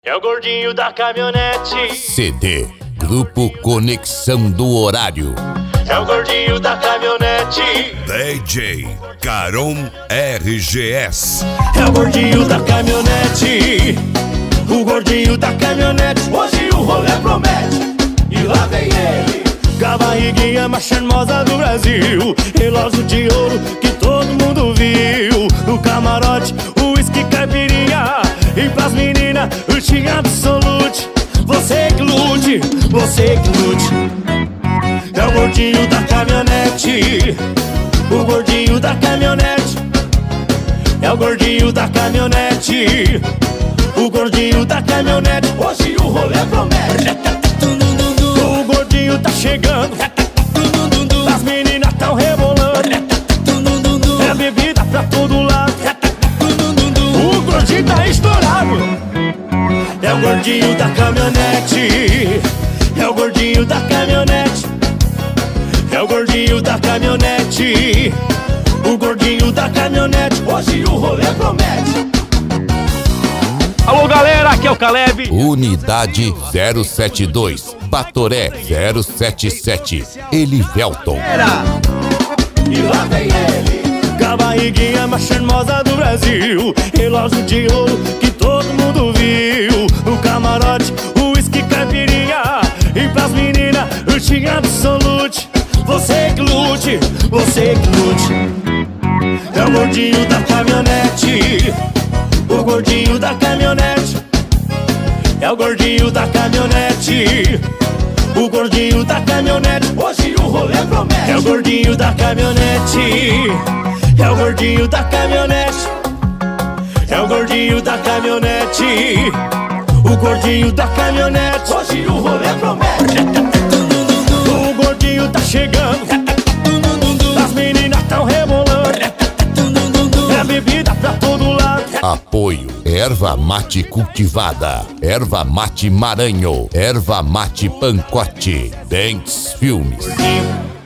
É o gordinho da caminhonete. CD Grupo Conexão do Horário. É o gordinho da caminhonete. DJ Caron RGS. É o gordinho da caminhonete. O gordinho da caminhonete. Hoje o rolê promete. E lá vem ele, com a barriguinha mais charmosa do Brasil. Relógio de ouro que todo mundo viu. No camarote, uísque, caipirinha. E pras meninas, o Team Absolute. Você que lute, você que lute. É o gordinho da caminhonete. O gordinho da caminhonete. É o gordinho da caminhonete. O gordinho da caminhonete. Hoje o rolê promete. O gordinho tá chegando. As meninas tão rebolando. É bebida pra todo lado. O gordinho tá estourado. É o gordinho da caminhonete. É o gordinho da caminhonete. É o gordinho da caminhonete. O gordinho da caminhonete. Hoje o rolê promete. Alô galera, aqui é o Caleb. Unidade 072 Batoré 077 Elivelton. E lá vem ele, com a barriguinha mais charmosa do Brasil. Relógio de ouro que todo mundo viu. No camarote, uísque, caipirinha. E pras meninas, o Team Absolute. Você que lute, você que lute. É o gordinho da caminhonete. O gordinho da caminhonete. É o gordinho da caminhonete. O gordinho da caminhonete. Hoje o rolê promete. É o gordinho da caminhonete. É o gordinho da caminhonete. É o gordinho da caminhonete. O gordinho da caminhonete. Hoje o rolê promete. O gordinho tá chegando. As meninas tão rebolando. É bebida pra todo lado. Apoio Erva Mate Cultivada, Erva Mate Maranhão, Erva Mate Pancote, Banks Filmes.